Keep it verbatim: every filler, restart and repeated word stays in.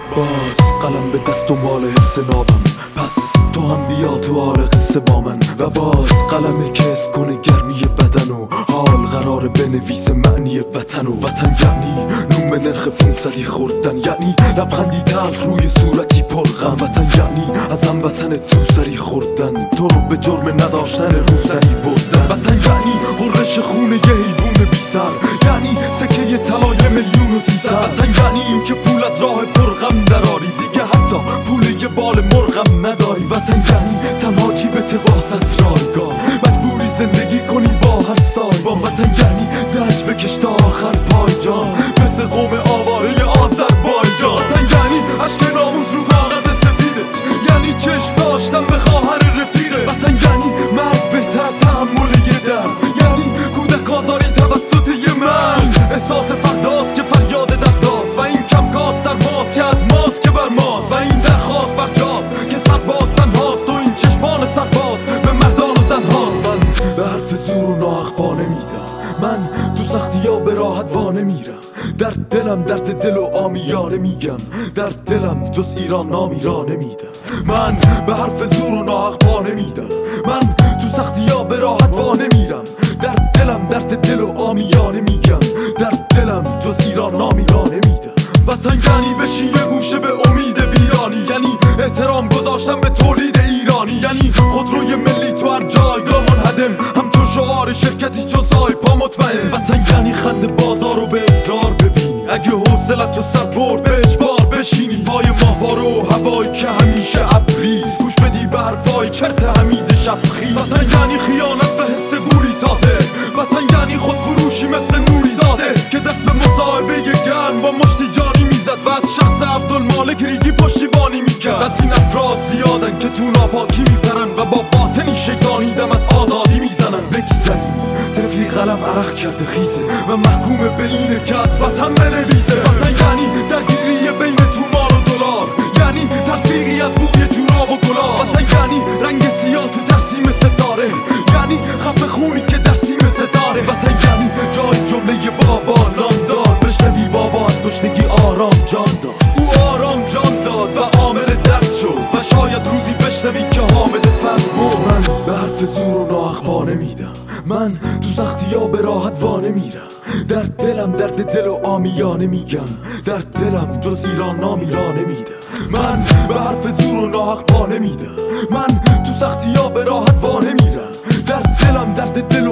باز قلم به دست دنبال حس نابم، پس تو هم بیا تو حال قصه با من. و باز قلمی که حس کنه گرمی بدن و حال قراره بنویسه معنی وطن. و وطن یعنی نوم نرخ پونصدی خوردن، یعنی لبخندی تلخ روی صورتی پر غم. وطن یعنی از هم وطن تو سری خوردن، تو رو به جرم نداشتن روزنی بردن. وطن یعنی غرش خونه یه حیوون بی سر، یعنی سکه طلای میلیون و سیصد. وطن یعنی این که پول از راه پرغم دراری، دیگه حتی پول یه بال مرغم نداری. وطن یعنی تنها جیبت واسط رایگاه، مجبوری زندگی کنی با هر سایبان. وطن یعنی زهج بکش تا آخر پایجان، مثل قوم آواره آذربایجان. وطن یعنی عشق ناموس رو کاغذ سفیدت، یعنی چشم داشتن به خواهر رفیقت. وطن یعنی مرگ بهتر از تحمل یه درد، یعنی کودک آزاری توسط یه مرد. احساس فرداست که فریاد درداست، و این کم گاز در ماست که از ماست که بر ماست. و این درخواست بر جاست که سرباز تنهاست، و این چشمان سرباز به مردان و زنهاست. من به حرف زور و ناخبا نمیدم، من تو سختی ها به راحت وا نمیرم. در دلم درد دل و آمیانه میگم، در دلم جز ایران نامی را نمیدم. من به حرف زور و ناخبا نمیدم، من تو سختی ها به راحت وا نمیرم. در دلم درد دل و آمیانه میگم، در دلم جز ایران نامی را نمیدم. وطن یعنی بشی یه گوشه به امید ویرانی، یعنی احترام گذاشتن به تولید ایرانی، یعنی خودروی ملی تو هر جایگاه منهدم، همچون شعار شرکتی چون سایپا مطمئن. وطن یعنی خند بازار رو به اصرار ببینی، اگه حوصلت تو سر برد به اجبار بشینی. پای ماهواره و هوایی که همیشه ابریز، گوش بدی به حرفای چرت حمید شبخیز. وطن یعنی خیانت و حس گوری تازه، وطن یعنی خودفروشی مثل نوری زاده که دست به مصاحبه گرم با مشتی جانی میزد، و از شخص عبدالمالک ریگی پشتیبانی میکرد. از این افراد زیادن که تو ناپاکی میپرن، و با باطنی شیطانی دم از آزادی میزنن. بگذنی طفلی قلم عرق کرده خیزه، و محکوم به اینه که از وطن بنویسه. وطن یعنی درگیری بین تومان و دلار، یعنی تلفیقی از بوی جوراب و گلاب. وطن یعنی رنگ سیاه تو ترسیم ستاره، یعنی خفه خونی که در سیم ستاره. وطن یعنی جای جمله بابا نام داد، بشنوی بابا از گشنگی آرام جان داد. او آرام جان داد و عامل درد شد، و شاید روزی بشنوی که حامد فرد بود. من به حرف زور و ناخبا نمیدم، من تو سختی ها به راحت وا نمیرم. در دلم درد دل و آمیانه میگم، در دلم جز ایران نامی را نمیدم. من به حرف زور و ناخبا نمیدم، من تو سختی ها به راحت وا نمیرم. در دلم درد دل و